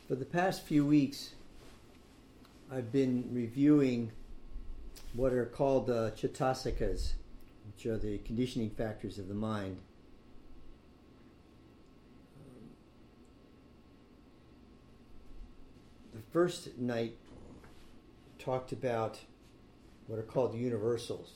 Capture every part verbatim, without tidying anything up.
For the past few weeks, I've been reviewing what are called uh, Chaitasikas, which are the conditioning factors of the mind. Um, the first night talked about what are called the universals,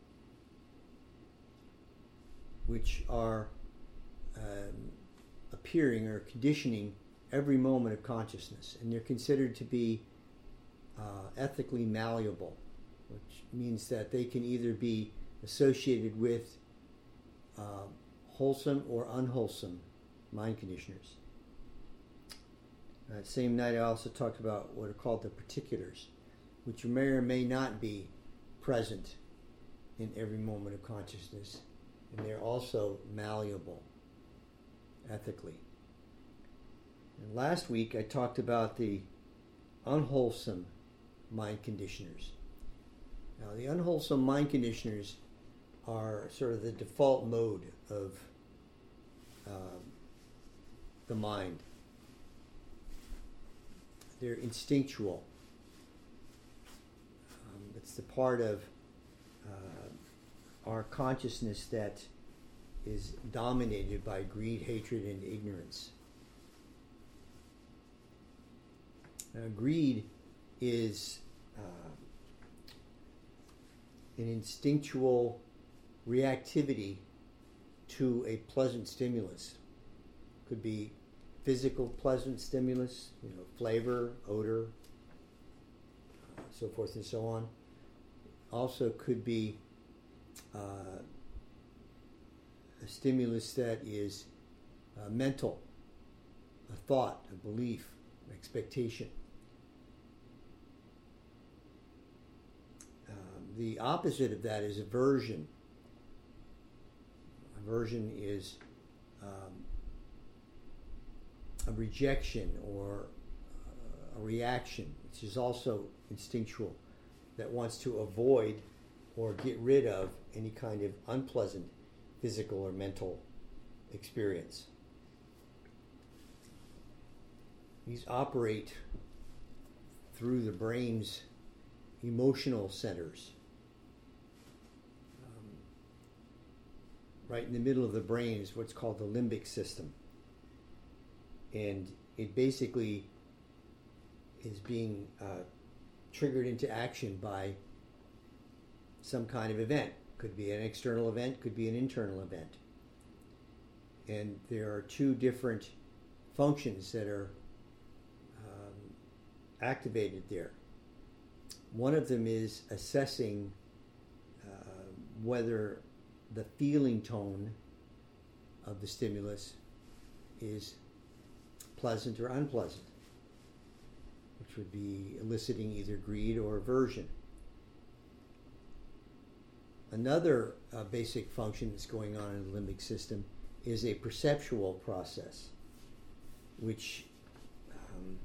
which are um, appearing or conditioning every moment of consciousness, and they're considered to be uh, ethically malleable, which means that they can either be associated with uh, wholesome or unwholesome mind conditioners. Uh, same night I also talked about what are called the particulars, which may or may not be present in every moment of consciousness, and they're also malleable ethically. And last week I talked about the unwholesome mind conditioners. Now, the unwholesome mind conditioners are sort of the default mode of uh, the mind. They're instinctual. Um, it's the part of uh, our consciousness that is dominated by greed, hatred, and ignorance. Now, greed is uh, an instinctual reactivity to a pleasant stimulus. Could be physical pleasant stimulus, you know, flavor, odor, uh, so forth and so on. Also could be uh, a stimulus that is uh, mental, a thought, a belief, expectation. The opposite of that is aversion. Aversion is um, a rejection or uh, a reaction, which is also instinctual, that wants to avoid or get rid of any kind of unpleasant physical or mental experience. These operate through the brain's emotional centers. Right in the middle of the brain is what's called the limbic system. And it basically is being uh, triggered into action by some kind of event. Could be an external event, could be an internal event. And there are two different functions that are um, activated there. One of them is assessing uh, whether the feeling tone of the stimulus is pleasant or unpleasant, which would be eliciting either greed or aversion. Another uh, basic function that's going on in the limbic system is a perceptual process, which um,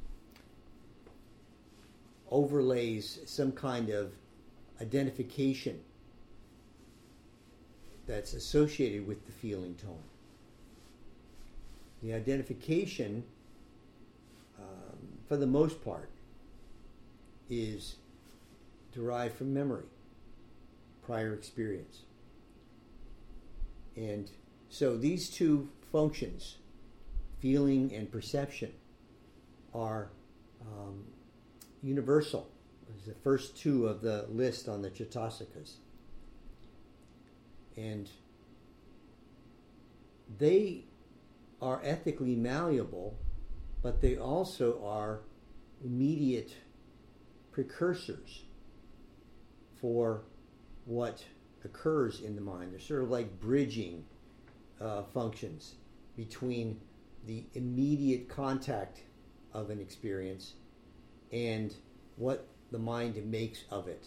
overlays some kind of identification that's associated with the feeling tone. The identification, um, for the most part, is derived from memory, prior experience. And so these two functions, feeling and perception, are um, universal. It's the first two of the list on the Chaitasikas. And they are ethically malleable, but they also are immediate precursors for what occurs in the mind. They're sort of like bridging uh, functions between the immediate contact of an experience and what the mind makes of it.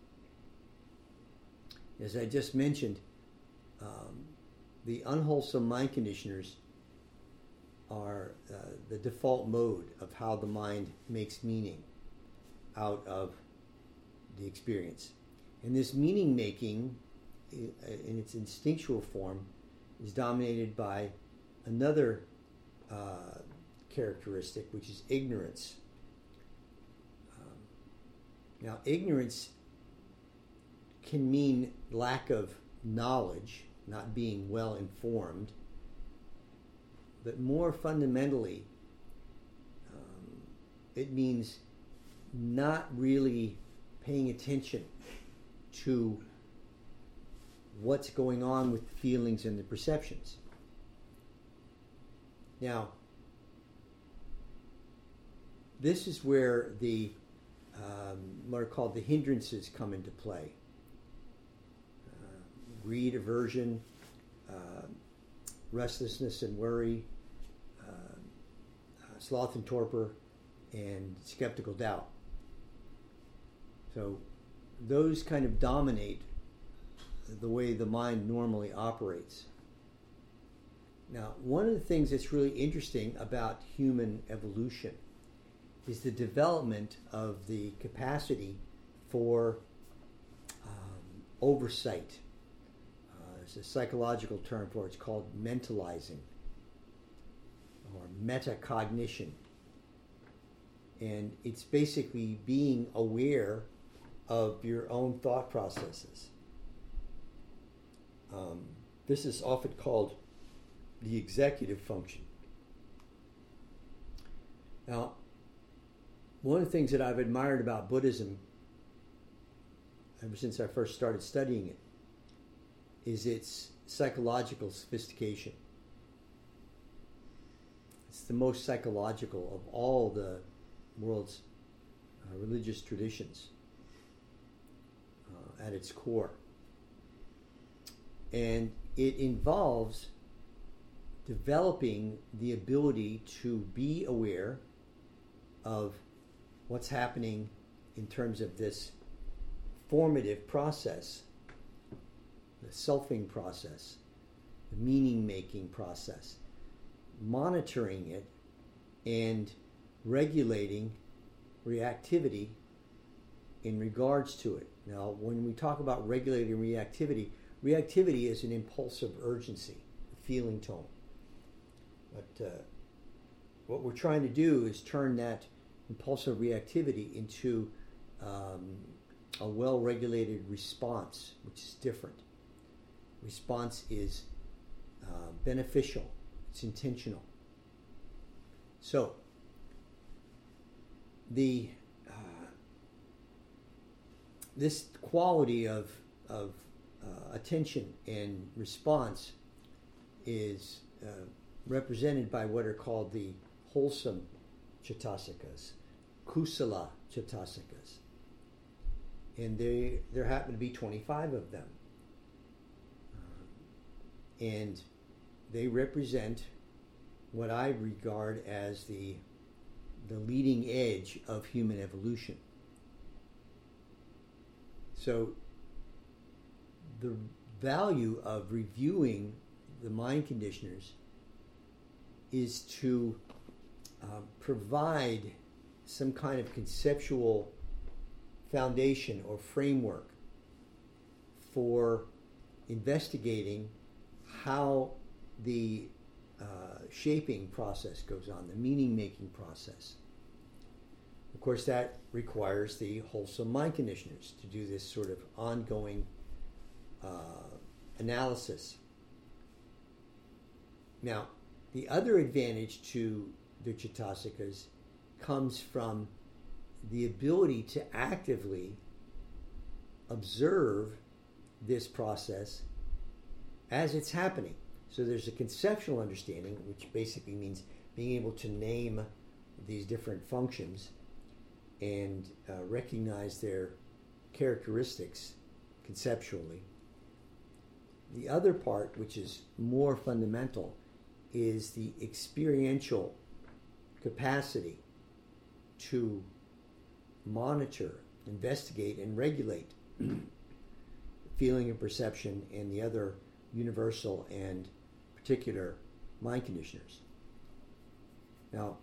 As I just mentioned, Um, the unwholesome mind conditioners are uh, the default mode of how the mind makes meaning out of the experience. And this meaning making, in its instinctual form, is dominated by another uh, characteristic, which is ignorance. Um, now, ignorance can mean lack of knowledge, not being well informed, but more fundamentally, um, it means not really paying attention to what's going on with the feelings and the perceptions. Now, this is where the um, what are called the hindrances come into play. Uh, greed, aversion, uh, restlessness and worry, uh, uh, sloth and torpor, and skeptical doubt. So those kind of dominate the way the mind normally operates. Now, one of the things that's really interesting about human evolution is the development of the capacity for um, oversight. Uh, there's a psychological term for it. It's called mentalizing or metacognition. And it's basically being aware of your own thought processes. Um, this is often called the executive function. Now, one of the things that I've admired about Buddhism ever since I first started studying it is its psychological sophistication. It's the most psychological of all the world's uh, religious traditions uh, at its core. And it involves developing the ability to be aware of what's happening in terms of this formative process, the selfing process, the meaning-making process, monitoring it and regulating reactivity in regards to it. Now, when we talk about regulating reactivity, reactivity is an impulsive urgency, a feeling tone. But uh, what we're trying to do is turn that impulsive reactivity into um, a well-regulated response, which is different. Response is uh, beneficial. It's intentional. So, the uh, this quality of of uh, attention and response is uh, represented by what are called the wholesome cetasikas, kusala cetasikas, and they there happen to be twenty-five of them, uh, and they represent what I regard as the the leading edge of human evolution. So the value of reviewing the mind conditioners is to uh, provide some kind of conceptual foundation or framework for investigating how the uh, shaping process goes on, the meaning-making process. Of course, that requires the wholesome mind conditioners to do this sort of ongoing uh, analysis. Now, the other advantage to the cetasikas comes from the ability to actively observe this process as it's happening. So there's a conceptual understanding, which basically means being able to name these different functions and uh, recognize their characteristics conceptually. The other part, which is more fundamental, is the experiential capacity to monitor, investigate, and regulate feeling and perception and the other universal and particular mind conditioners. Now,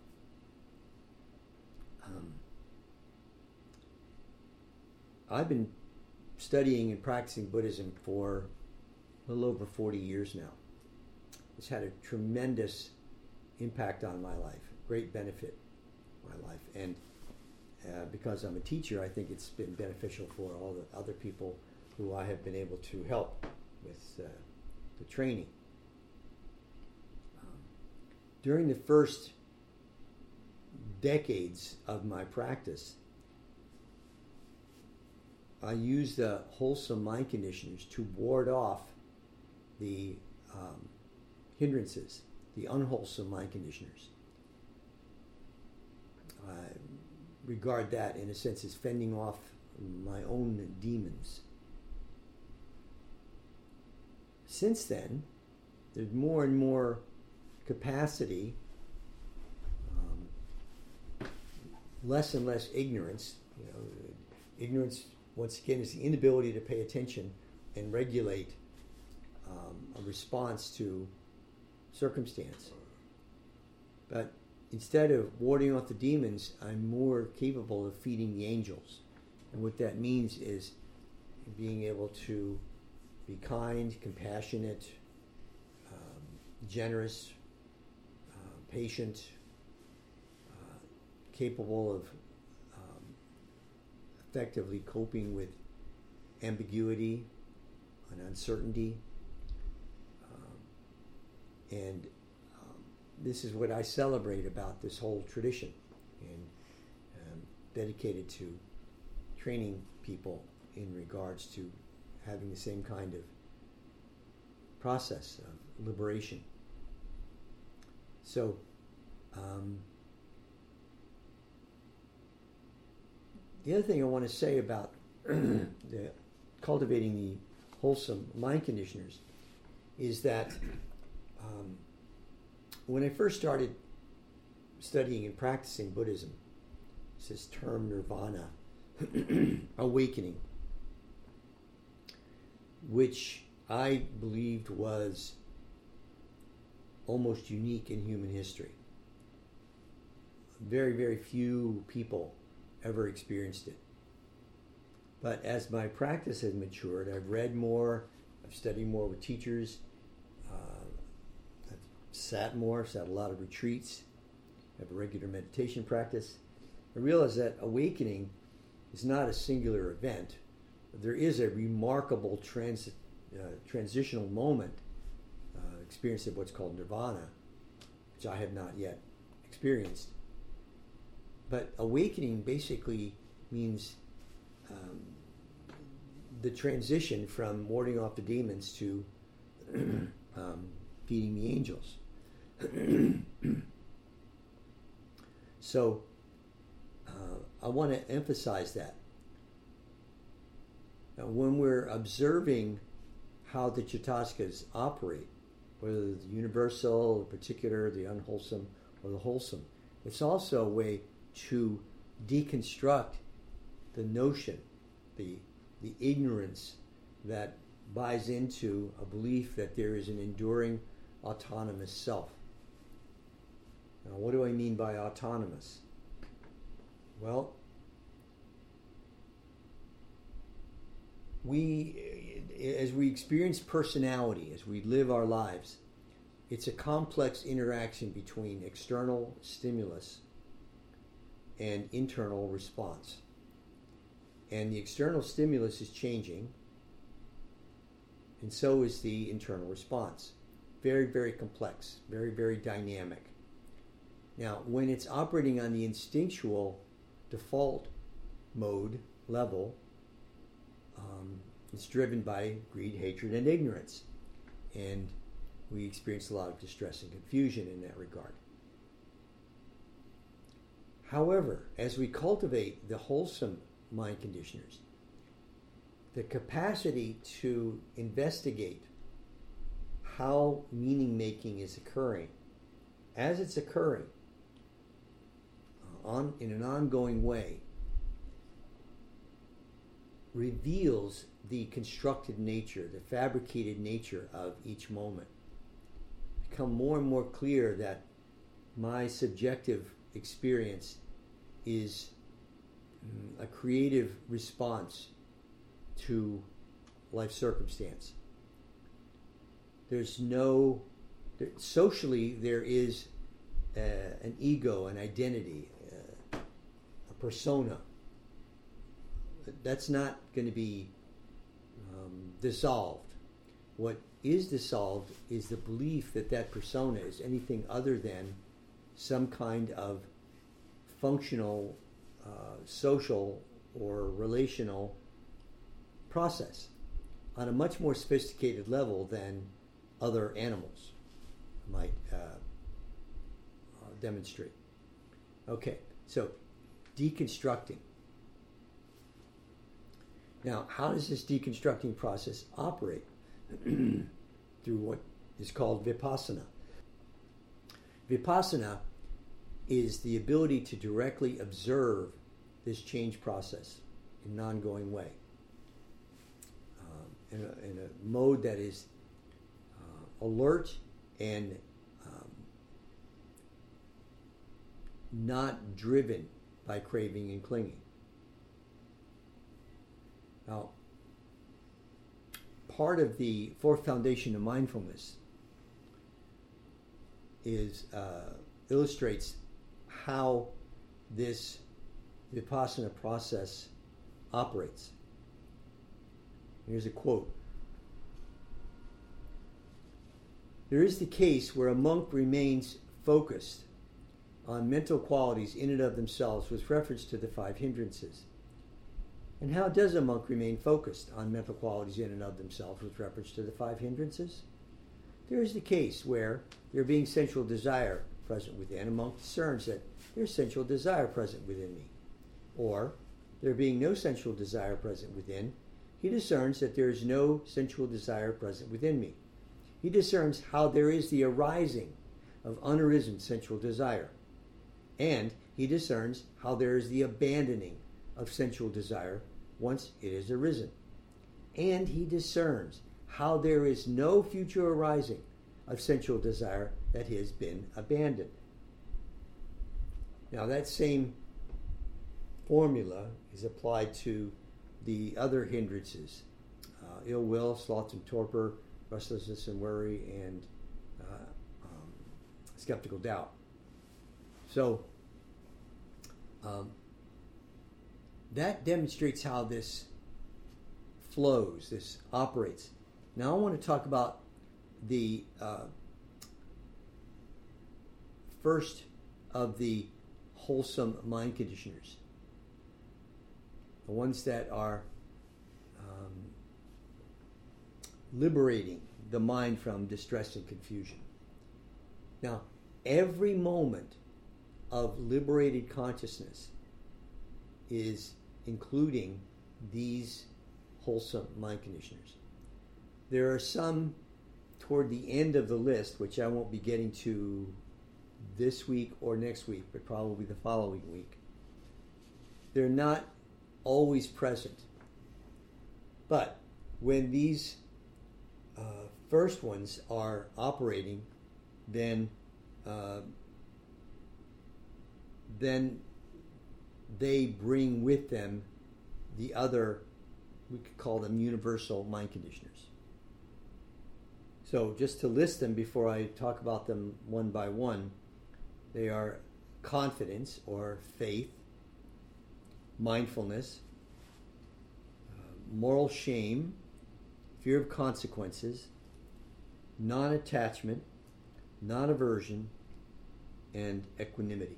um, I've been studying and practicing Buddhism for a little over forty years now. It's had a tremendous impact on my life, great benefit in my life. And uh, because I'm a teacher, I think it's been beneficial for all the other people who I have been able to help with uh, the training. Um, during the first decades of my practice, I used the wholesome mind conditioners to ward off the um, hindrances, the unwholesome mind conditioners. I regard that, in a sense, as fending off my own demons. Since then, there's more and more capacity, um, less and less ignorance. You know, ignorance, once again, is the inability to pay attention and regulate um, a response to circumstance. But instead of warding off the demons, I'm more capable of feeding the angels. And what that means is being able to be kind, compassionate, um, generous, uh, patient, uh, capable of um, effectively coping with ambiguity and uncertainty. Um, and um, this is what I celebrate about this whole tradition, and um, dedicated to training people in regards to having the same kind of process of liberation. So, um, the other thing I want to say about the cultivating the wholesome mind conditioners is that um, when I first started studying and practicing Buddhism, it's this term nirvana, awakening, which I believed was almost unique in human history. Very, very few people ever experienced it. But as my practice has matured, I've read more, I've studied more with teachers, uh, I've sat more, sat a lot of retreats, I have a regular meditation practice. I realized that awakening is not a singular event. There is a remarkable trans, uh, transitional moment, uh, experience of what's called nirvana, which I have not yet experienced. But awakening basically means um, the transition from warding off the demons to um, feeding the angels. So uh, I want to emphasize that. Now, when we're observing how the Chitaskas operate, whether the universal, the particular, the unwholesome, or the wholesome, it's also a way to deconstruct the notion, the the ignorance that buys into a belief that there is an enduring autonomous self. Now, what do I mean by autonomous? Well, we, as we experience personality, as we live our lives, it's a complex interaction between external stimulus and internal response. And the external stimulus is changing, and so is the internal response. Very, very complex, very, very dynamic. Now, when it's operating on the instinctual default mode level, um, it's driven by greed, hatred, and ignorance. And we experience a lot of distress and confusion in that regard. However, as we cultivate the wholesome mind conditioners, the capacity to investigate how meaning making is occurring, as it's occurring uh, on in an ongoing way, reveals the constructed nature, the fabricated nature of each moment. Become more and more clear that my subjective experience is a creative response to life circumstance. There's no, there, socially there is uh, an ego, an identity, uh, a persona. That's not going to be um, dissolved. What is dissolved is the belief that that persona is anything other than some kind of functional, uh, social, or relational process on a much more sophisticated level than other animals might uh, uh, demonstrate. Okay, so deconstructing. Now, how does this deconstructing process operate? Through what is called vipassana. Vipassana is the ability to directly observe this change process in an ongoing way, um, in, a, in a mode that is uh, alert and um, not driven by craving and clinging. Now, part of the fourth foundation of mindfulness is uh, illustrates how this vipassana process operates. Here's a quote. There is the case where a monk remains focused on mental qualities in and of themselves with reference to the five hindrances. And how does a monk remain focused on mental qualities in and of themselves with reference to the five hindrances? There is the case where, there being sensual desire present within, a monk discerns that there is sensual desire present within me. Or, there being no sensual desire present within, he discerns that there is no sensual desire present within me. He discerns how there is the arising of unarisen sensual desire. And he discerns how there is the abandoning of sensual desire once it is arisen. And he discerns how there is no future arising of sensual desire that has been abandoned. Now that same formula is applied to the other hindrances, uh, ill will, sloth and torpor, restlessness and worry, and uh, um, skeptical doubt. So um, that demonstrates how this flows, this operates. Now I want to talk about the uh, first of the wholesome mind conditioners, the ones that are um, liberating the mind from distress and confusion. Now, every moment of liberated consciousness is including these wholesome mind conditioners. There are some toward the end of the list, which I won't be getting to this week or next week, but probably the following week. They're not always present. But when these uh, first ones are operating, then uh, then they bring with them the other, we could call them universal mind conditioners. So just to list them before I talk about them one by one, they are confidence or faith, mindfulness, uh, moral shame, fear of consequences, non-attachment, non-aversion, and equanimity.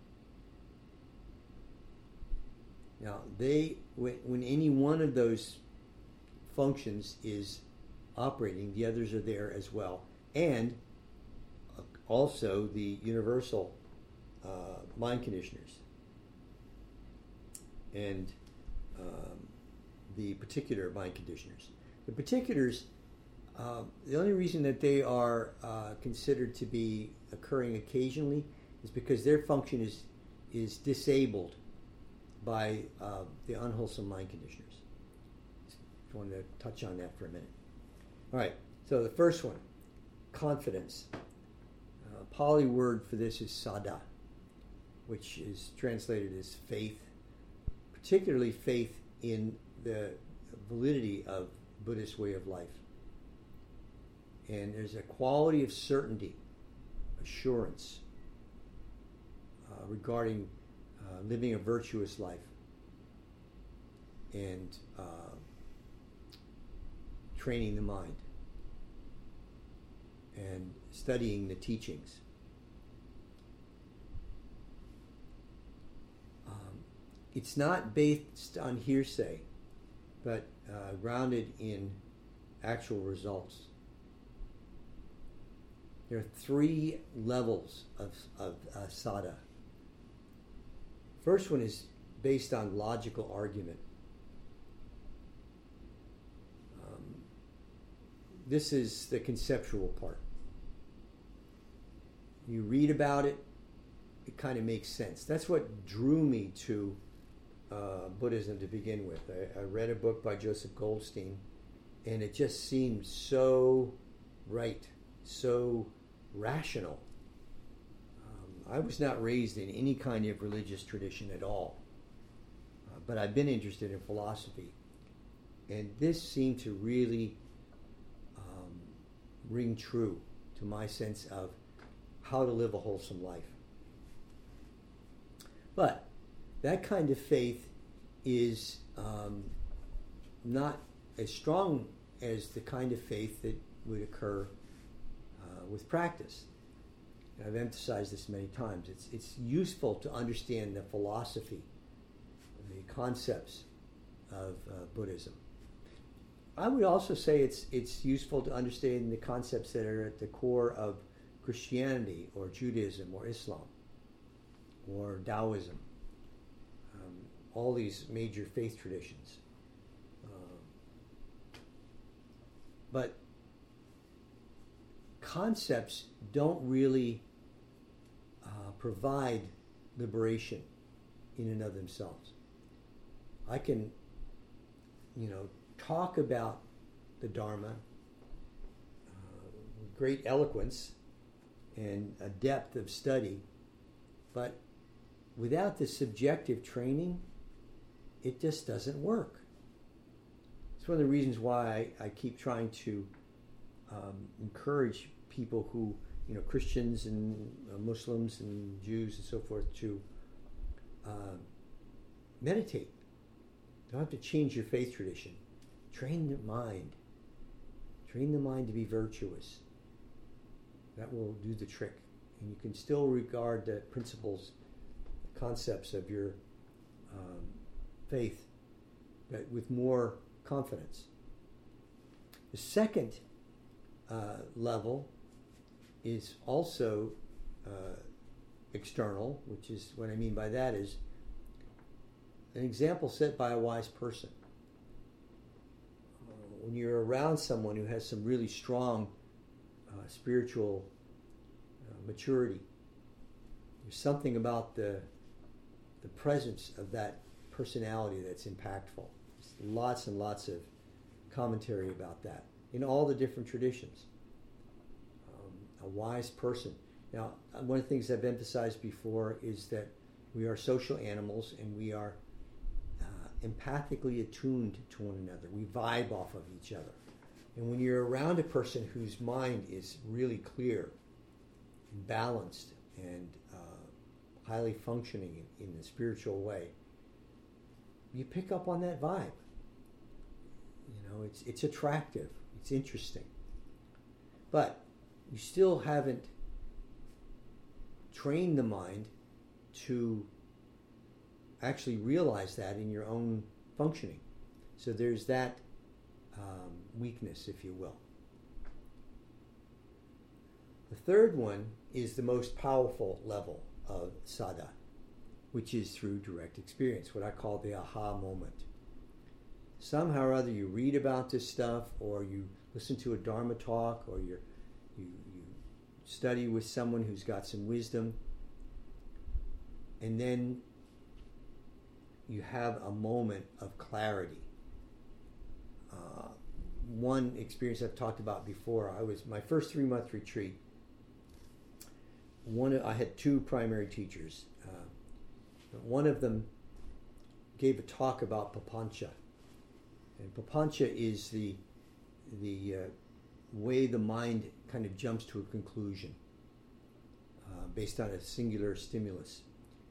Now, they when, when any one of those functions is operating, the others are there as well. And also the universal uh, mind conditioners and um, the particular mind conditioners. The particulars, uh, the only reason that they are uh, considered to be occurring occasionally is because their function is is disabled by uh, the unwholesome mind conditioners. Just wanted to touch on that for a minute. All right, so the first one, confidence. Uh, Pali word for this is saddha, which is translated as faith, particularly faith in the validity of Buddhist way of life. And there's a quality of certainty, assurance, regarding uh, living a virtuous life and uh, training the mind and studying the teachings. Um, it's not based on hearsay, but uh, grounded in actual results. There are three levels of, of uh, sada. First one is based on logical argument. Um, this is the conceptual part. You read about it, it kind of makes sense. That's what drew me to uh, Buddhism to begin with. I, I read a book by Joseph Goldstein, and it just seemed so right, so rational. Um, I was not raised in any kind of religious tradition at all, uh, but I've been interested in philosophy, and this seemed to really um, ring true to my sense of how to live a wholesome life. But that kind of faith is um, not as strong as the kind of faith that would occur uh, with practice. And I've emphasized this many times. It's, it's useful to understand the philosophy, the concepts of uh, Buddhism. I would also say it's, it's useful to understand the concepts that are at the core of Christianity or Judaism or Islam or Taoism, um, all these major faith traditions. Uh, but concepts don't really uh, provide liberation in and of themselves. I can, you know, talk about the Dharma uh, with great eloquence and a depth of study, but without the subjective training, it just doesn't work. It's one of the reasons why I, I keep trying to um, encourage people who, you know, Christians and uh, Muslims and Jews and so forth to uh, meditate. You don't have to change your faith tradition. Train the mind. Train the mind to be virtuous. That will do the trick. And you can still regard the principles, concepts of your um, faith, but with more confidence. The second uh, level is also uh, external, which is what I mean by that is an example set by a wise person. Uh, when you're around someone who has some really strong Uh, spiritual uh, maturity, there's something about the the presence of that personality that's impactful. There's lots and lots of commentary about that in all the different traditions. Um, a wise person. Now, one of the things I've emphasized before is that we are social animals and we are uh, empathically attuned to one another. We vibe off of each other. And when you're around a person whose mind is really clear, and balanced, and uh, highly functioning in, in the spiritual way, you pick up on that vibe. You know, it's it's attractive, it's interesting. But you still haven't trained the mind to actually realize that in your own functioning. So there's that Um, weakness, if you will. The third one is the most powerful level of sada, which is through direct experience, what I call the aha moment. Somehow or other you read about this stuff, or you listen to a Dharma talk, or you you you study with someone who's got some wisdom, and then you have a moment of clarity. Uh, one experience I've talked about before, I was, my first three-month retreat, one I had two primary teachers. Uh, one of them gave a talk about papancha. And papancha is the, the uh, way the mind kind of jumps to a conclusion uh, based on a singular stimulus.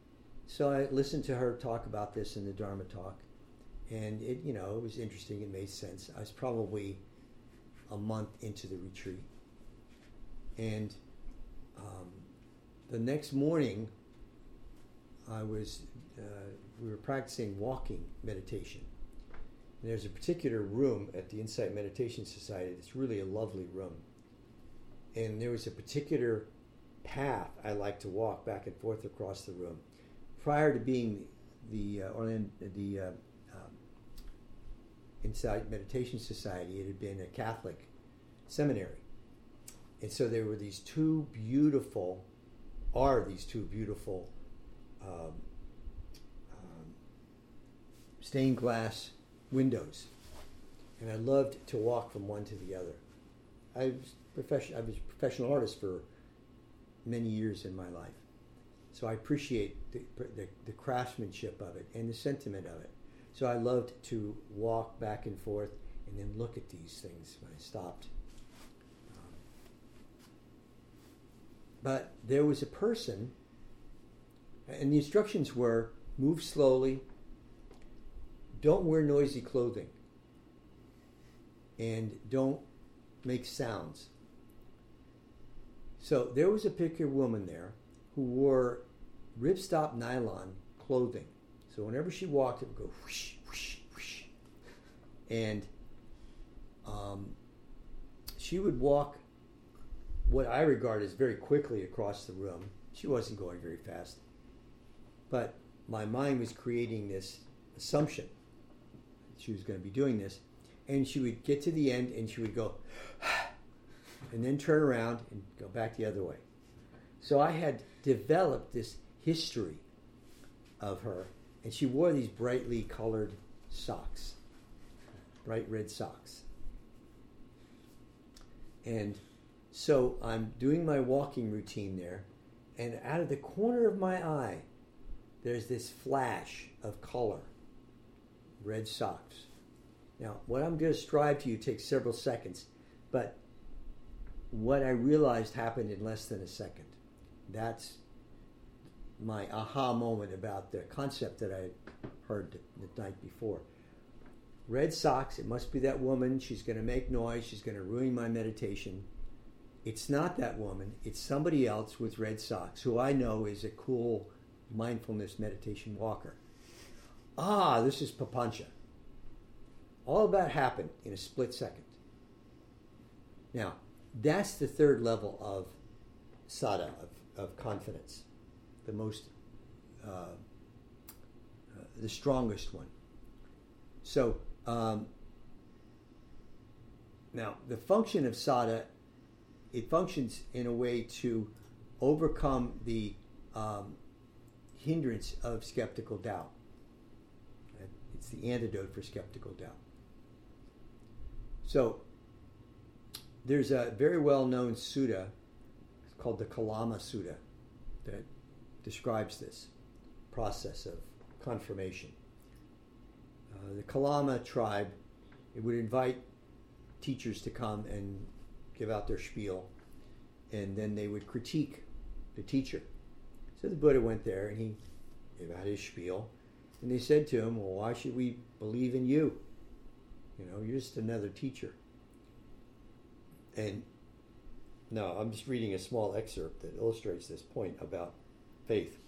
So I listened to her talk about this in the Dharma talk, and it, you know, it was interesting. It made sense. I was probably a month into the retreat, and um, the next morning, I was uh, we were practicing walking meditation. And there's a particular room at the Insight Meditation Society that's really a lovely room, and there was a particular path I like to walk back and forth across the room. Prior to being the uh, Orlando, the uh, um, Insight Meditation Society, it had been a Catholic seminary, and so there were these two beautiful, are these two beautiful um, um, stained glass windows, and I loved to walk from one to the other. I was profession. I was a professional artist for many years in my life, so I appreciate the, the, the craftsmanship of it and the sentiment of it. So I loved to walk back and forth and then look at these things when I stopped. Um, but there was a person, and the instructions were: move slowly, don't wear noisy clothing, and don't make sounds. So there was a particular woman there who wore ripstop nylon clothing. So whenever she walked, it would go whoosh, whoosh, whoosh. And um, she would walk what I regard as very quickly across the room. She wasn't going very fast. But my mind was creating this assumption that she was going to be doing this. And she would get to the end and she would go and then turn around and go back the other way. So I had developed this history of her, and she wore these brightly colored socks, bright red socks. And so I'm doing my walking routine there, and out of the corner of my eye, there's this flash of color, red socks. Now, what I'm going to describe to you takes several seconds, but what I realized happened in less than a second. That's my aha moment about the concept that I heard the, the night before. Red socks, it must be that woman. She's going to make noise. She's going to ruin my meditation. It's not that woman. It's somebody else with red socks who I know is a cool mindfulness meditation walker. Ah, this is Papancha. All of that happened in a split second. Now, that's the third level of sada, of, of confidence, the most, uh, uh, the strongest one. So, um, now the function of sada, it functions in a way to overcome the um, hindrance of skeptical doubt. It's the antidote for skeptical doubt. So, there's a very well-known sutta called the Kalama Sutta that describes this process of confirmation. Uh, the Kalama tribe, it would invite teachers to come and give out their spiel, and then they would critique the teacher. So the Buddha went there and he gave out his spiel, and they said to him, well, why should we believe in you? You know, you're just another teacher. And no, I'm just reading a small excerpt that illustrates this point about faith.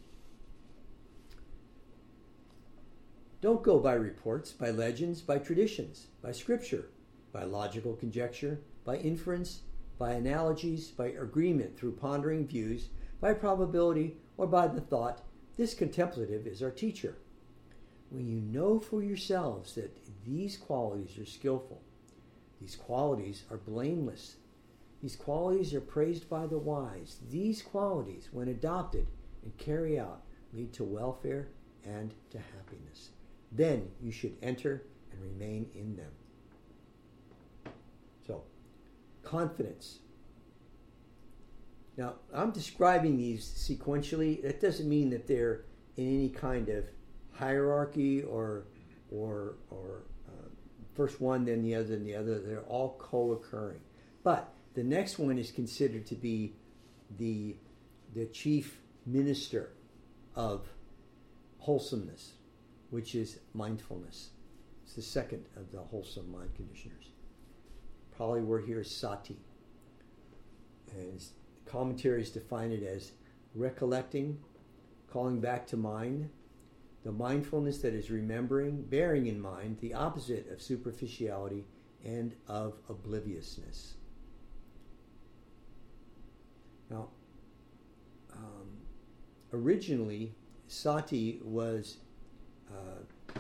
Don't go by reports, by legends, by traditions, by scripture, by logical conjecture, by inference, by analogies, by agreement through pondering views, by probability, or by the thought, this contemplative is our teacher. When you know for yourselves that these qualities are skillful, these qualities are blameless, these qualities are praised by the wise, these qualities, when adopted and carried out, lead to welfare and to happiness. Then you should enter and remain in them. So, confidence. Now, I'm describing these sequentially. That doesn't mean that they're in any kind of hierarchy or or or uh, first one, then the other, then the other. They're all co-occurring. But the next one is considered to be the the chief minister of wholesomeness, which is mindfulness. It's the second of the wholesome mind conditioners. Probably word here is sati. And commentaries define it as recollecting, calling back to mind, the mindfulness that is remembering, bearing in mind the opposite of superficiality and of obliviousness. Now, um, originally, sati was uh,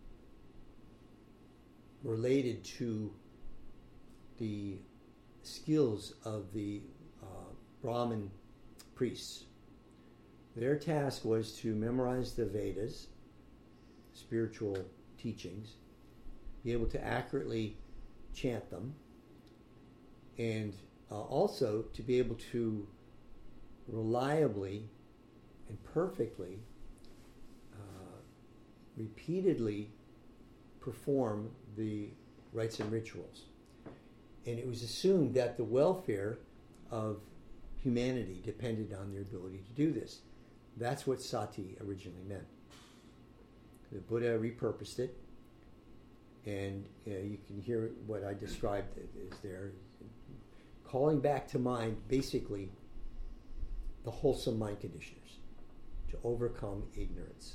related to the skills of the uh, Brahmin priests. Their task was to memorize the Vedas, spiritual teachings, be able to accurately chant them, and uh, also to be able to reliably and perfectly, uh, repeatedly perform the rites and rituals. And it was assumed that the welfare of humanity depended on their ability to do this. That's what sati originally meant. The Buddha repurposed it, and uh, you can hear what I described is there. Calling back to mind, basically, the wholesome mind conditioners to overcome ignorance.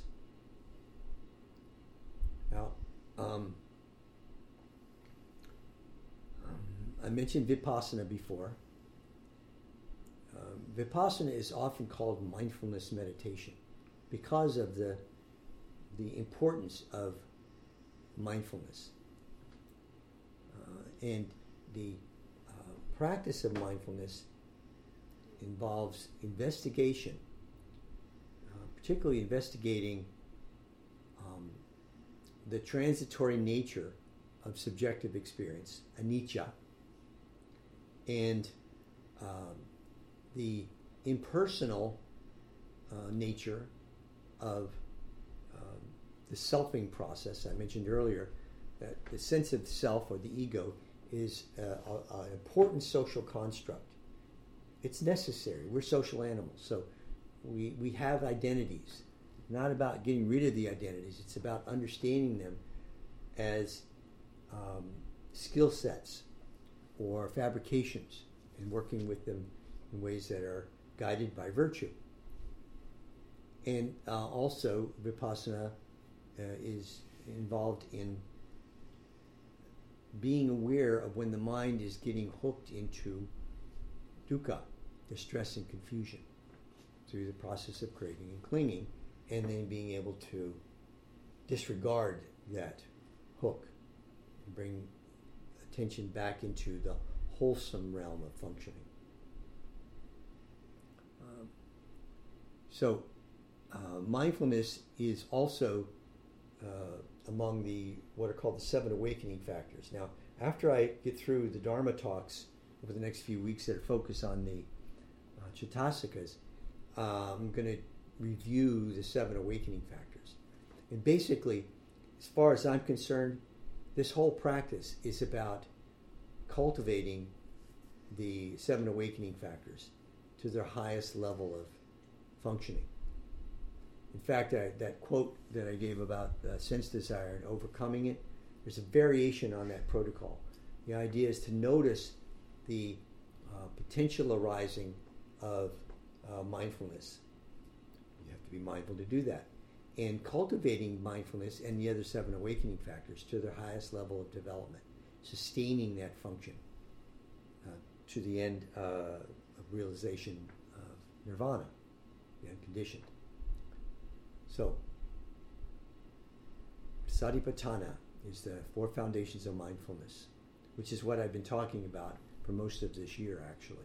Now, um, um, I mentioned Vipassana before. Um, Vipassana is often called mindfulness meditation because of the the importance of mindfulness. Uh, and the uh, practice of mindfulness involves investigation, uh, particularly investigating um, the transitory nature of subjective experience, anicca, and um, the impersonal uh, nature of um, the selfing process. I mentioned earlier that the sense of self or the ego is uh, an important social construct. It's necessary. We're social animals, so we we have identities. Not about getting rid of the identities. It's about understanding them as um, skill sets or fabrications and working with them in ways that are guided by virtue. And uh, also, Vipassana uh, is involved in being aware of when the mind is getting hooked into dukkha, distress and confusion, through the process of craving and clinging, and then being able to disregard that hook and bring attention back into the wholesome realm of functioning. Um, so, uh, mindfulness is also uh, among the what are called the seven awakening factors. Now, after I get through the Dharma talks over the next few weeks that are focused on the uh, Chaitasikas, uh, I'm going to review the seven awakening factors. And basically, as far as I'm concerned, this whole practice is about cultivating the seven awakening factors to their highest level of functioning. In fact, I, that quote that I gave about uh, sense desire and overcoming it, there's a variation on that protocol. The idea is to notice the uh, potential arising of uh, mindfulness. You have to be mindful to do that. And cultivating mindfulness and the other seven awakening factors to their highest level of development, sustaining that function uh, to the end uh, of realization of nirvana, the unconditioned. So, Satipatthana is the four foundations of mindfulness, which is what I've been talking about for most of this year, actually.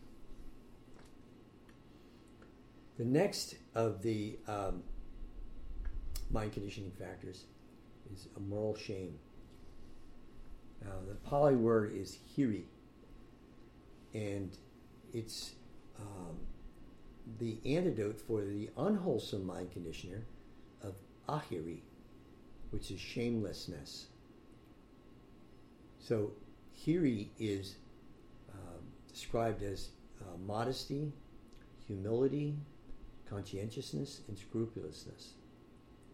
The next of the um, mind conditioning factors is a moral shame. Now, the Pali word is hiri, and it's um, the antidote for the unwholesome mind conditioner of ahiri, which is shamelessness. So, hiri is um, described as uh, modesty, humility, conscientiousness, and scrupulousness.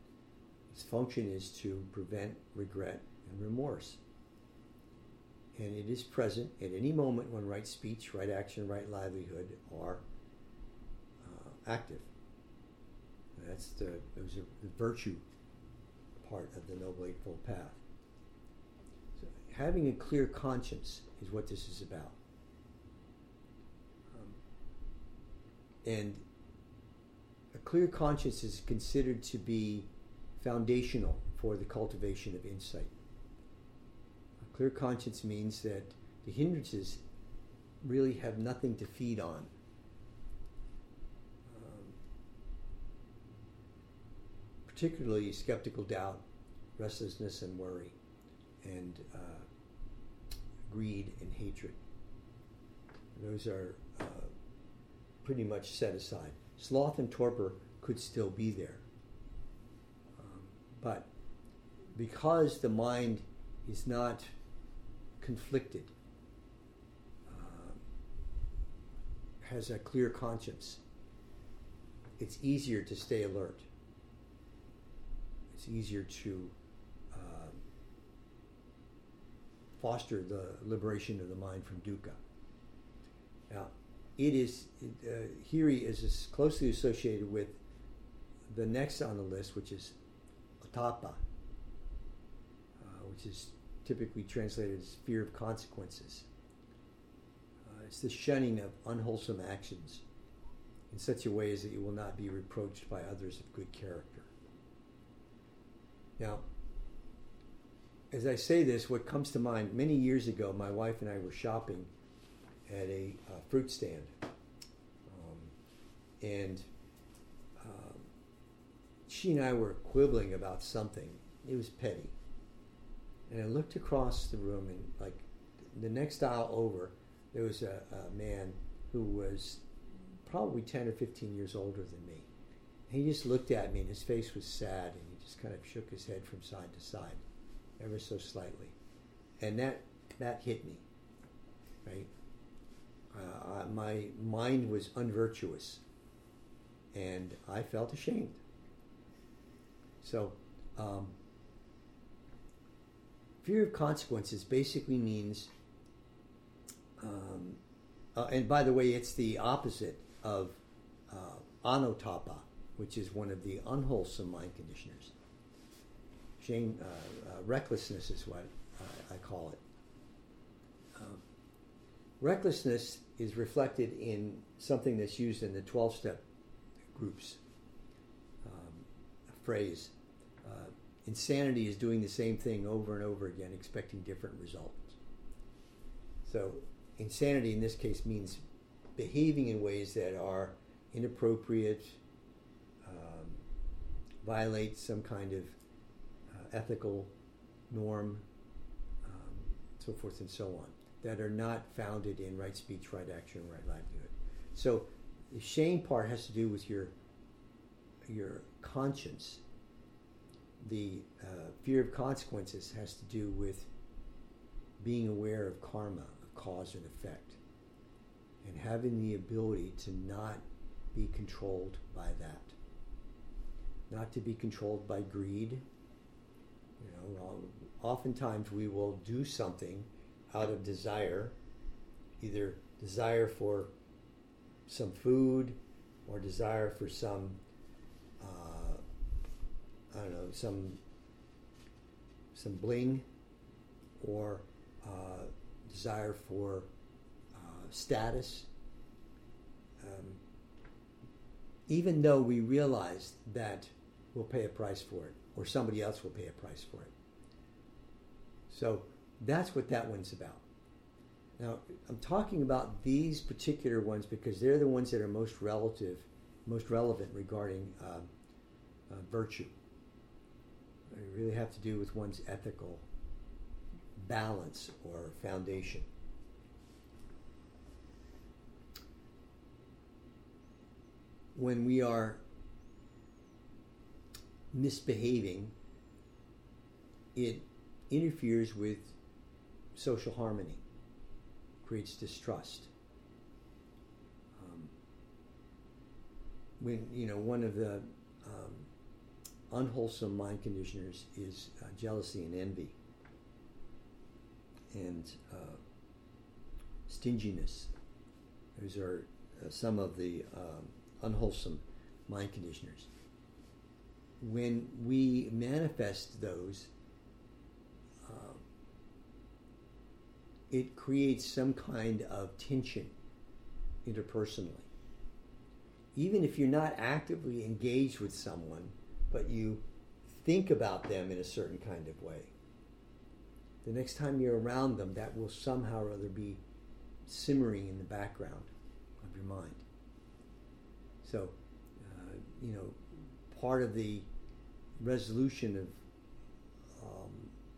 Its function is to prevent regret and remorse. And it is present at any moment when right speech, right action, right livelihood are uh, active. And that's the, those are the virtue part of the Noble Eightfold Path. So having a clear conscience is what this is about. Um, and a clear conscience is considered to be foundational for the cultivation of insight. A clear conscience means that the hindrances really have nothing to feed on. Um, particularly skeptical doubt, restlessness and worry, and uh, greed and hatred. Those are uh, pretty much set aside. Sloth and torpor could still be there. Um, but because the mind is not conflicted, uh, has a clear conscience, it's easier to stay alert. It's easier to uh, foster the liberation of the mind from dukkha. Now, it is, uh, hiri is as closely associated with the next on the list, which is otapa, uh, which is typically translated as fear of consequences. Uh, it's the shunning of unwholesome actions in such a way as that you will not be reproached by others of good character. Now, as I say this, what comes to mind, many years ago, my wife and I were shopping at a uh, fruit stand. Um, and um, she and I were quibbling about something. It was petty. And I looked across the room, and like the next aisle over, there was a, a man who was probably ten or fifteen years older than me. And he just looked at me, and his face was sad, and he just kind of shook his head from side to side, ever so slightly. And that that hit me, right? Uh, my mind was unvirtuous, and I felt ashamed. So, um, fear of consequences basically means, um, uh, and by the way, it's the opposite of uh, anotapa, which is one of the unwholesome mind conditioners. Shame, uh, uh, recklessness is what uh, I call it. Um, recklessness is reflected in something that's used in the twelve-step groups. Um, a phrase. Uh, insanity is doing the same thing over and over again, expecting different results. So insanity in this case means behaving in ways that are inappropriate, um, violate some kind of uh, ethical norm, um, so forth and so on, that are not founded in right speech, right action, right livelihood. So the shame part has to do with your your conscience. The uh, fear of consequences has to do with being aware of karma, of cause and effect, and having the ability to not be controlled by that. Not to be controlled by greed. You know, oftentimes we will do something out of desire, either desire for some food or desire for some, uh, I don't know, some some bling, or uh, desire for uh, status, um, even though we realize that we'll pay a price for it, or somebody else will pay a price for it. So that's what that one's about. Now, I'm talking about these particular ones because they're the ones that are most relative, most relevant regarding uh, uh, virtue. They really have to do with one's ethical balance or foundation. When we are misbehaving, it interferes with social harmony, creates distrust. Um, when, you know, one of the um, unwholesome mind conditioners is uh, jealousy and envy, and uh, stinginess. Those are uh, some of the um, unwholesome mind conditioners. When we manifest those, uh, it creates some kind of tension interpersonally. Even if you're not actively engaged with someone, but you think about them in a certain kind of way, the next time you're around them, that will somehow or other be simmering in the background of your mind. So, uh, you know, part of the resolution of um,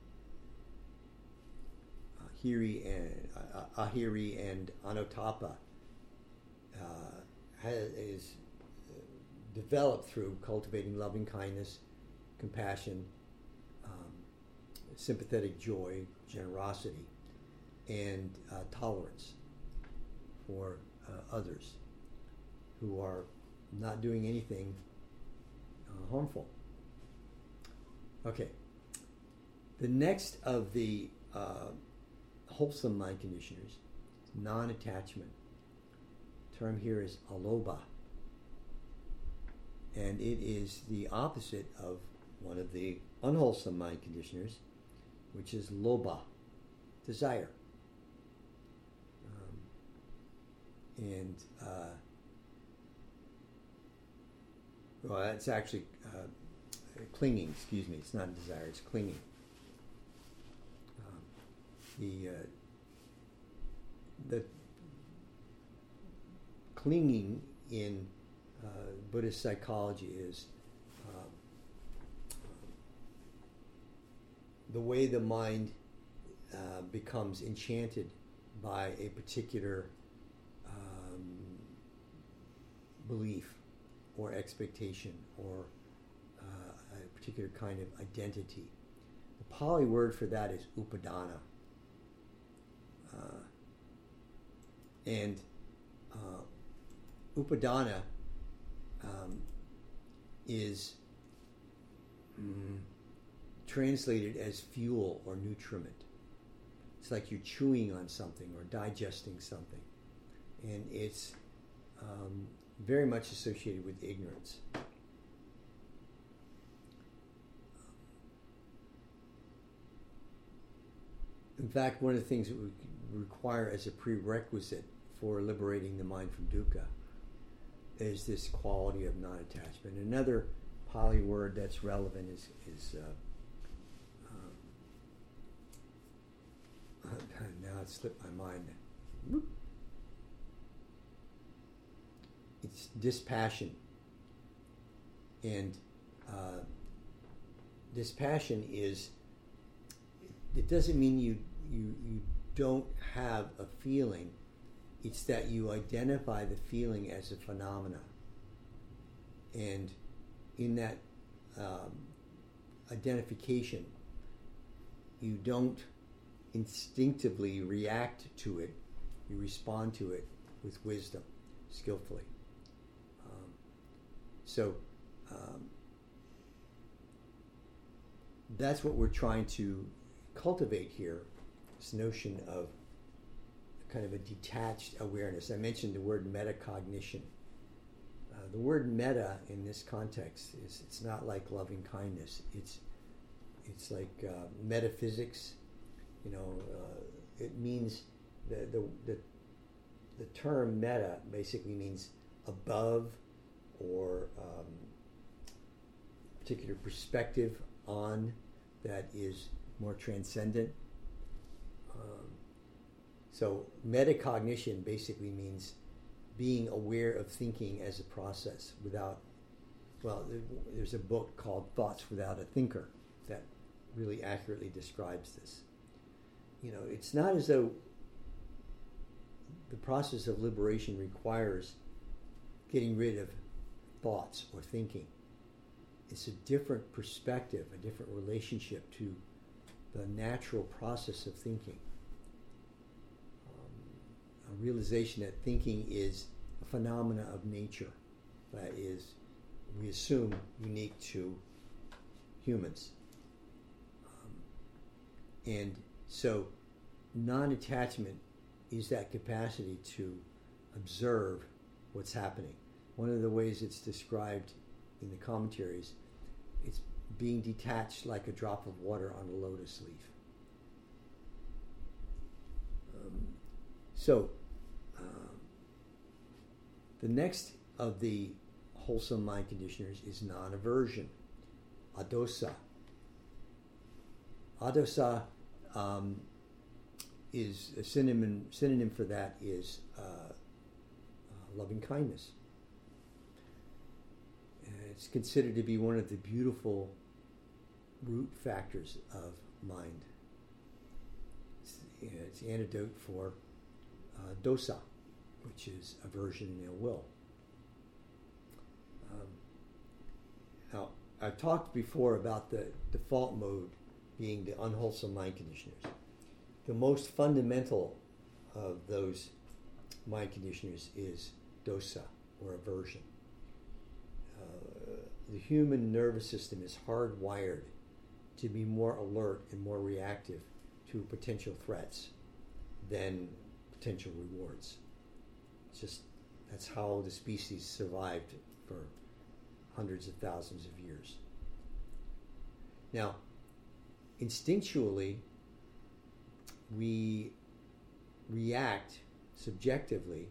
Ahiri and uh, Ahiri and Anotapa uh, has, is developed through cultivating loving kindness, compassion, um, sympathetic joy, generosity, and uh, tolerance for uh, others who are not doing anything uh, harmful. Okay. The next of the uh, wholesome mind conditioners is non-attachment. The term here is aloba. And it is the opposite of one of the unwholesome mind conditioners, which is lobha, desire. Um, and, uh, well, it's actually uh, clinging, excuse me, it's not desire, it's clinging. Um, the, uh, the clinging in uh, Buddhist psychology is uh, the way the mind uh, becomes enchanted by a particular um, belief or expectation or uh, a particular kind of identity. The Pali word for that is upadana. Uh, and uh, upadana um, is mm, translated as fuel or nutriment. It's like you're chewing on something or digesting something. And it's um, very much associated with ignorance. In fact, one of the things that we require as a prerequisite for liberating the mind from dukkha is this quality of non-attachment. Another Pali word that's relevant is, is uh, um, now it slipped my mind. It's dispassion. And uh, dispassion is, it doesn't mean you, you, you don't have a feeling. It's that you identify the feeling as a phenomena. And in that um, identification, you don't instinctively react to it. You respond to it with wisdom, skillfully. Um, so um, that's what we're trying to cultivate here, this notion of kind of a detached awareness. I mentioned the word metacognition. Uh, the word meta in this context is, it's not like loving kindness. It's it's like uh, metaphysics. You know, uh, it means the, the the the term meta basically means above or um, particular perspective on that is more transcendent. Um, so metacognition basically means being aware of thinking as a process without, well, there's a book called Thoughts Without a Thinker that really accurately describes this. You know, it's not as though the process of liberation requires getting rid of thoughts or thinking. It's a different perspective, a different relationship to the natural process of thinking. Um, a realization that thinking is a phenomena of nature that is, we assume, unique to humans. Um, and so non-attachment is that capacity to observe what's happening. One of the ways it's described in the commentaries, it's being detached like a drop of water on a lotus leaf. Um, so, um, the next of the wholesome mind conditioners is non-aversion, adosa. Adosa um, is a synonym, synonym for that is uh, uh, loving kindness. And it's considered to be one of the beautiful root factors of mind. It's, you know, it's antidote for uh, dosa, which is aversion and ill will. Um, now, I've talked before about the default mode being the unwholesome mind conditioners. The most fundamental of those mind conditioners is dosa, or aversion. Uh, the human nervous system is hardwired to be more alert and more reactive to potential threats than potential rewards. It's just, that's how the species survived for hundreds of thousands of years. Now, instinctually, we react subjectively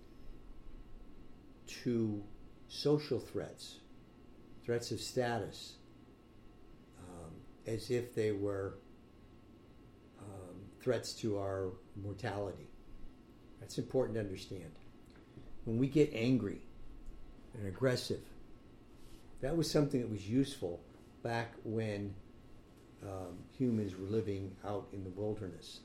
to social threats, threats of status, um, as if they were um, threats to our mortality. That's important to understand. When we get angry and aggressive, that was something that was useful back when um, humans were living out in the wilderness.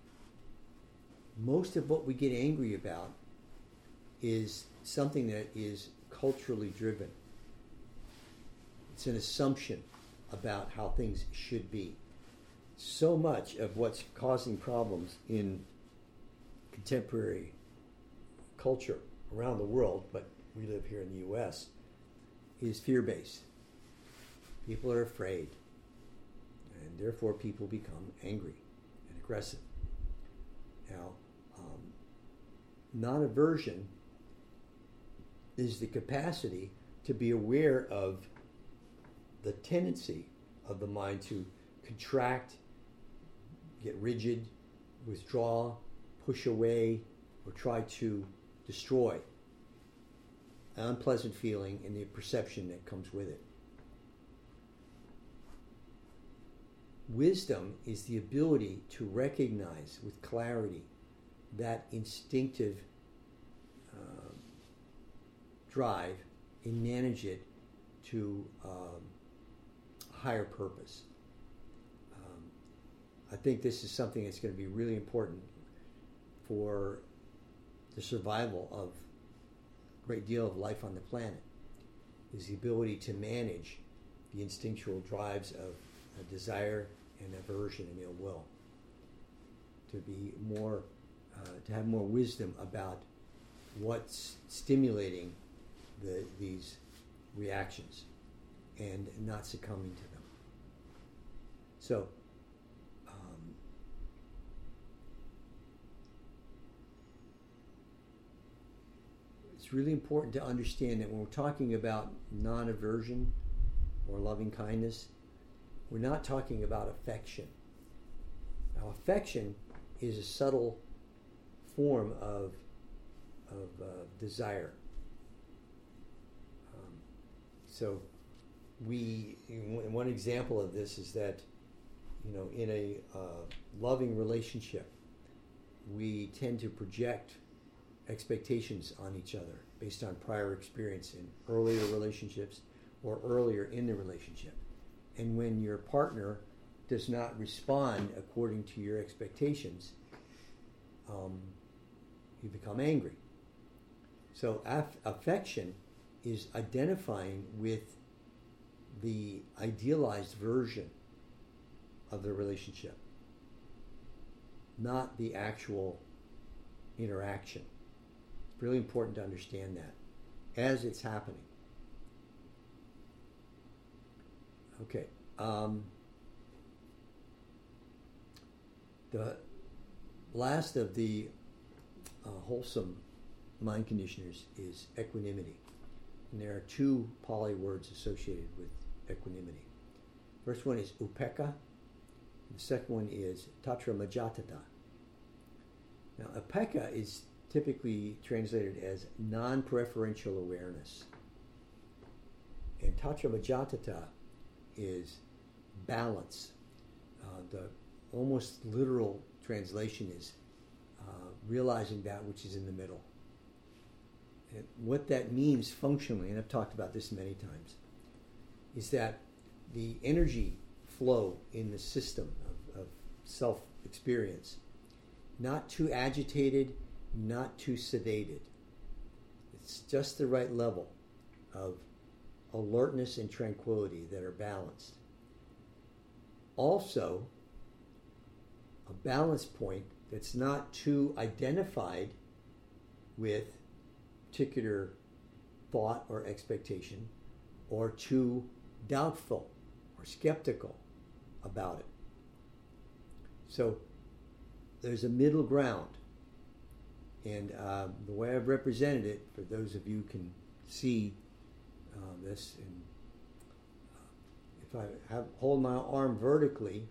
Most of what we get angry about is something that is culturally driven. It's an assumption about how things should be. So much of what's causing problems in contemporary culture around the world, but we live here in the U S, is fear-based. People are afraid, and therefore people become angry and aggressive. Now, um, non-aversion is the capacity to be aware of the tendency of the mind to contract, get rigid, withdraw, push away, or try to destroy an unpleasant feeling and the perception that comes with it. Wisdom is the ability to recognize with clarity that instinctive um, drive and manage it to um, higher purpose. Um, I think this is something that's going to be really important for the survival of a great deal of life on the planet, is the ability to manage the instinctual drives of uh, desire and aversion and ill will, to be more, uh, to have more wisdom about what's stimulating the, these reactions and not succumbing to them. So, um, it's really important to understand that when we're talking about non-aversion or loving kindness, we're not talking about affection. Now, affection is a subtle form of, of uh, desire. Um, so, we, one example of this is that, you know, in a uh, loving relationship, we tend to project expectations on each other based on prior experience in earlier relationships or earlier in the relationship. And when your partner does not respond according to your expectations, um, you become angry. So aff- affection is identifying with the idealized version of the relationship, not the actual interaction. It's really important to understand that as it's happening. Okay. um, the last of the uh, wholesome mind conditioners is equanimity. And there are two Pali words associated with equanimity. First one is upekkha. The second one is tatra majjhatthata. Now, upekkha is typically translated as non-preferential awareness. And tatra majjhatthata is balance. Uh, the almost literal translation is uh, realizing that which is in the middle. And what that means functionally, and I've talked about this many times, is that the energy flow in the system of, of self-experience, not too agitated, not too sedated. It's just the right level of alertness and tranquility that are balanced. Also, a balance point that's not too identified with particular thought or expectation, or too doubtful or skeptical about it. So there's a middle ground. And uh, the way I've represented it, for those of you who can see uh, this, and uh, if I have hold my arm vertically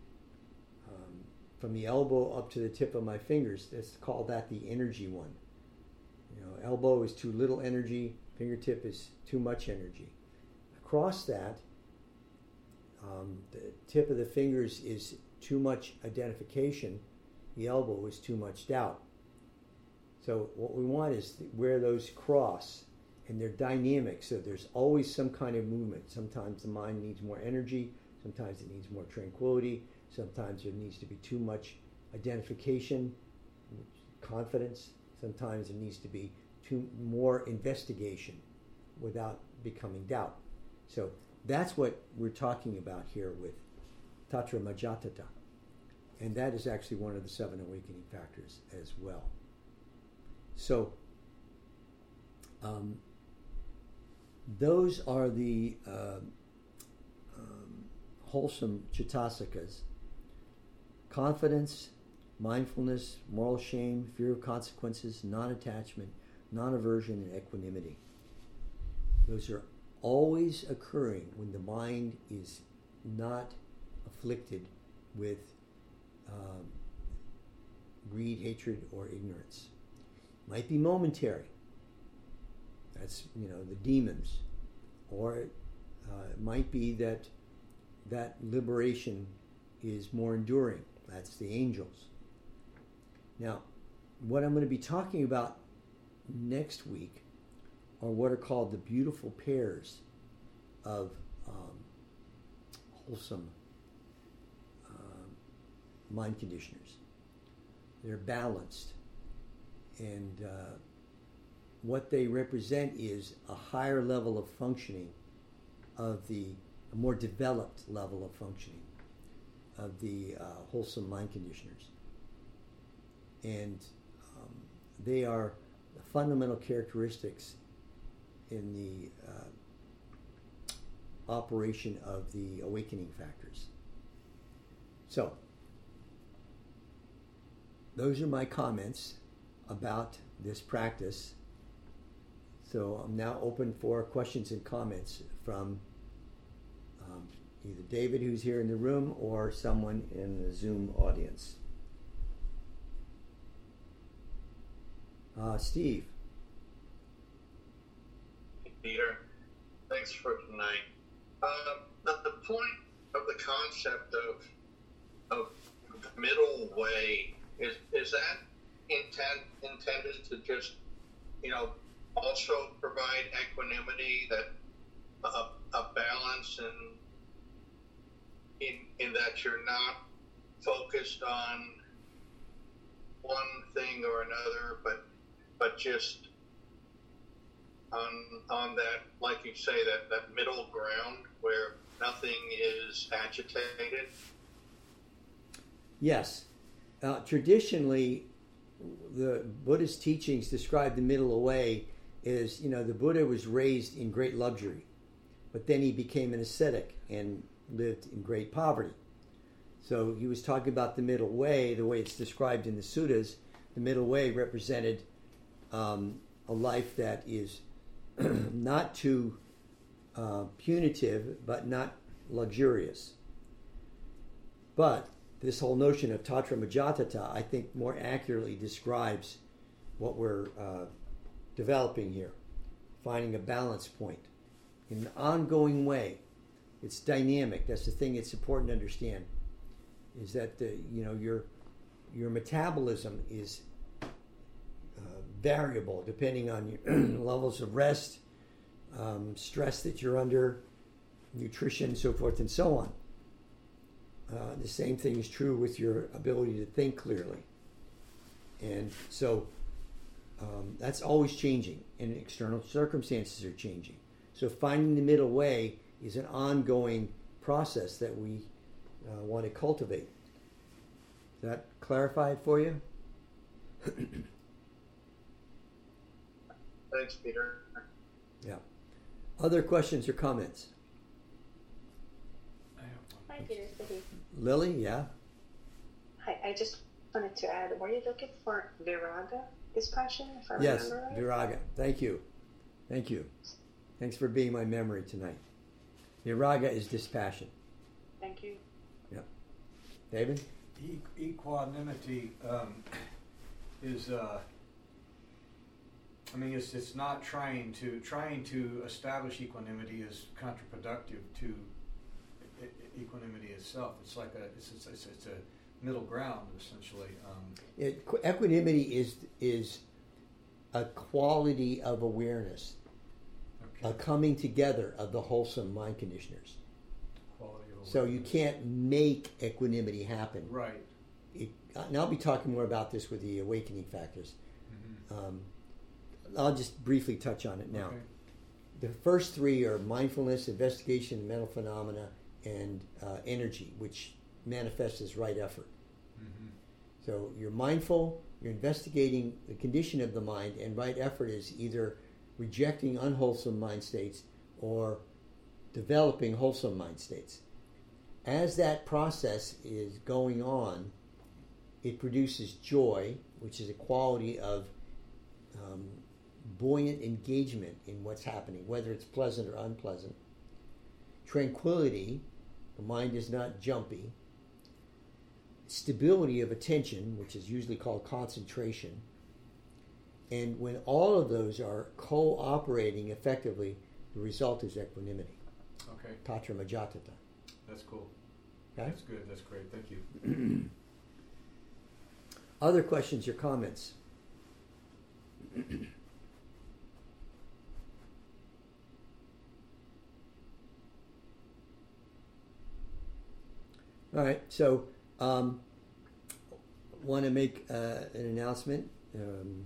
um, from the elbow up to the tip of my fingers, let's call that the energy one. You know, elbow is too little energy, fingertip is too much energy. Across that, um, the tip of the fingers is too much identification, the elbow is too much doubt. So what we want is where those cross, and they're dynamic, so there's always some kind of movement. Sometimes the mind needs more energy, sometimes it needs more tranquility, sometimes there needs to be too much identification, confidence, sometimes it needs to be too more investigation without becoming doubt. So that's what we're talking about here with Tatra Majjhatthata. And that is actually one of the seven awakening factors as well. So um, those are the uh, um, wholesome chittasakas: confidence, mindfulness, moral shame, fear of consequences, non-attachment, non-aversion, and equanimity. Those are always occurring when the mind is not afflicted with um, greed, hatred, or ignorance. Might be momentary. That's, you know, the demons. Or uh, it might be that that liberation is more enduring. That's the angels. Now, what I'm going to be talking about next week are what are called the beautiful pairs of um, wholesome uh, mind conditioners. They're balanced. And uh, what they represent is a higher level of functioning of the, a more developed level of functioning of the uh, wholesome mind conditioners. And um, they are the fundamental characteristics in the uh, operation of the awakening factors. So, those are my comments about this practice. So I'm now open for questions and comments from um, either David, who's here in the room, or someone in the Zoom audience. Uh, Steve. Peter, thanks for tonight. Uh, the, the point of the concept of of the middle way is is that intent intended to just, you know, also provide equanimity, that a, a balance, and in in that you're not focused on one thing or another, but but just on on that, like you say, that, that middle ground where nothing is agitated? Yes. Uh, traditionally, the Buddhist teachings describe the middle way as, you know, the Buddha was raised in great luxury, but then he became an ascetic and lived in great poverty. So he was talking about the middle way, the way it's described in the suttas. The middle way represented um, a life that is not too uh, punitive, but not luxurious. But this whole notion of tatra majatata, I think, more accurately describes what we're uh, developing here, finding a balance point in an ongoing way. It's dynamic. That's the thing it's important to understand, is that the, you know your your metabolism is uh, variable depending on your levels of rest, um, stress that you're under, nutrition, so forth and so on. Uh, the same thing is true with your ability to think clearly. And so um, that's always changing, and external circumstances are changing. So finding the middle way is an ongoing process that we uh, want to cultivate. Does that clarify it for you? Thanks, Peter. Yeah. Other questions or comments? Hi, Peter. Cindy. Lily, yeah? Hi, I just wanted to add, were you looking for viraga, dispassion, if I Yes, remember right? viraga. Thank you. Thank you. Thanks for being my memory tonight. Viraga is dispassion. Thank you. Yep. David? E- equanimity um, is, uh, I mean, it's it's not trying to trying to establish equanimity is counterproductive to e- e- equanimity itself. It's like a it's it's, it's, it's a middle ground essentially. Um, It, equanimity is is a quality of awareness, okay. a coming together of the wholesome mind conditioners. Quality of So you awareness. can't make equanimity happen. Right. It, and I'll be talking more about this with the awakening factors. Mm-hmm. Um, I'll just briefly touch on it now. Okay. The first three are mindfulness, investigation, mental phenomena, and uh, energy, which manifests as right effort. Mm-hmm. So you're mindful, you're investigating the condition of the mind, and right effort is either rejecting unwholesome mind states or developing wholesome mind states. As that process is going on, it produces joy, which is a quality of um, buoyant engagement in what's happening, whether it's pleasant or unpleasant. Tranquility, the mind is not jumpy. Stability of attention, which is usually called concentration. And when all of those are cooperating effectively, the result is equanimity. Okay. Tatra majatata. That's cool. Okay? That's good. That's great. Thank you. Other questions or comments? All right, so um, want to make uh, an announcement, um,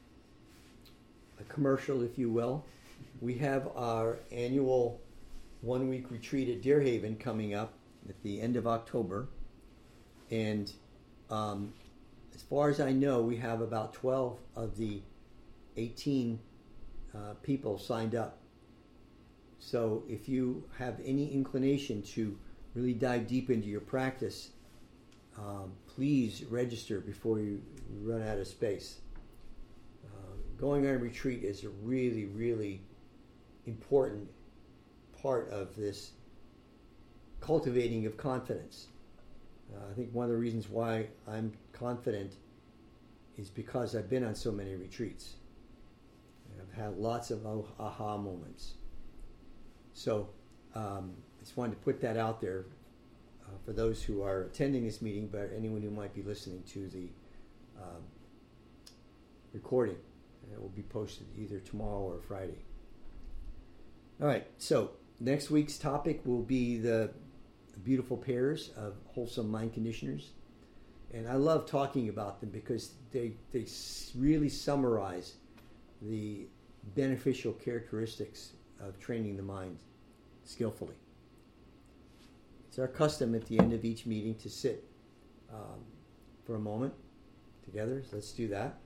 a commercial, if you will. We have our annual one-week retreat at Deer Haven coming up at the end of October, and um, as far as I know, we have about twelve of the eighteen uh, people signed up. So if you have any inclination to really dive deep into your practice, um, please register before you run out of space. Uh, going on a retreat is a really, really important part of this cultivating of confidence. Uh, I think one of the reasons why I'm confident is because I've been on so many retreats. I've had lots of aha moments. So um, I just wanted to put that out there uh, for those who are attending this meeting, but anyone who might be listening to the um, recording. And it will be posted either tomorrow or Friday. All right, so next week's topic will be the beautiful pairs of wholesome mind conditioners. And I love talking about them because they, they really summarize the beneficial characteristics of training the mind skillfully. It's our custom at the end of each meeting to sit um, for a moment together. So let's do that.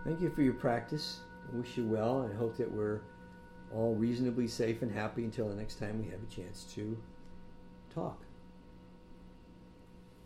Thank you for your practice. I wish you well, and I hope that we're all reasonably safe and happy until the next time we have a chance to talk.